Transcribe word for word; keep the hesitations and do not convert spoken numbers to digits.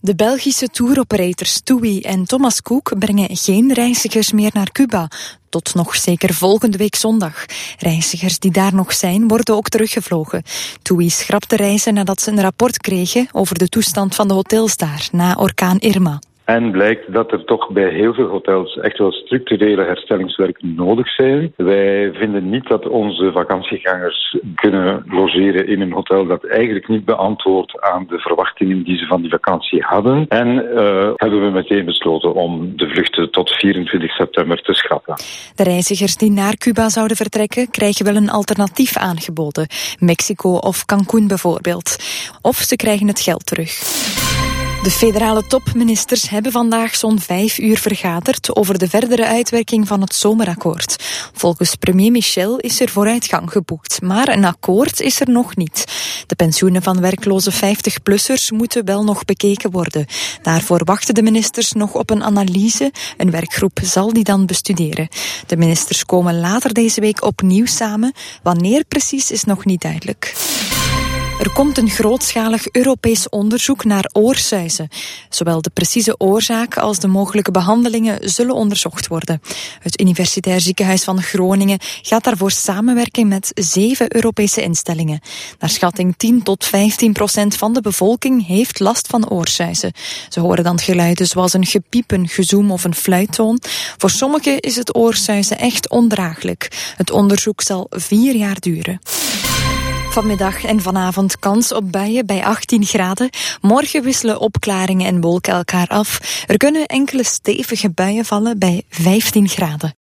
De Belgische touroperators TUI en Thomas Cook brengen geen reizigers meer naar Cuba. Tot nog zeker volgende week zondag. Reizigers die daar nog zijn, worden ook teruggevlogen. TUI schrapt de reizen nadat ze een rapport kregen over de toestand van de hotels daar na orkaan Irma. En blijkt dat er toch bij heel veel hotels echt wel structurele herstellingswerk nodig zijn. Wij vinden niet dat onze vakantiegangers kunnen logeren in een hotel dat eigenlijk niet beantwoordt aan de verwachtingen die ze van die vakantie hadden. En uh, hebben we meteen besloten om de vluchten tot vierentwintig september te schrappen. De reizigers die naar Cuba zouden vertrekken krijgen wel een alternatief aangeboden. Mexico of Cancún bijvoorbeeld. Of ze krijgen het geld terug. De federale topministers hebben vandaag zo'n vijf uur vergaderd over de verdere uitwerking van het zomerakkoord. Volgens premier Michel is er vooruitgang geboekt, maar een akkoord is er nog niet. De pensioenen van werkloze vijftig-plussers moeten wel nog bekeken worden. Daarvoor wachten de ministers nog op een analyse. Een werkgroep zal die dan bestuderen. De ministers komen later deze week opnieuw samen. Wanneer precies is nog niet duidelijk. Er komt een grootschalig Europees onderzoek naar oorsuizen. Zowel de precieze oorzaak als de mogelijke behandelingen zullen onderzocht worden. Het Universitair Ziekenhuis van Groningen gaat daarvoor samenwerken met zeven Europese instellingen. Naar schatting tien tot vijftien procent van de bevolking heeft last van oorsuizen. Ze horen dan geluiden zoals een gepiep, een gezoem of een fluittoon. Voor sommigen is het oorsuizen echt ondraaglijk. Het onderzoek zal vier jaar duren. Vanmiddag en vanavond kans op buien bij achttien graden. Morgen wisselen opklaringen en wolken elkaar af. Er kunnen enkele stevige buien vallen bij vijftien graden.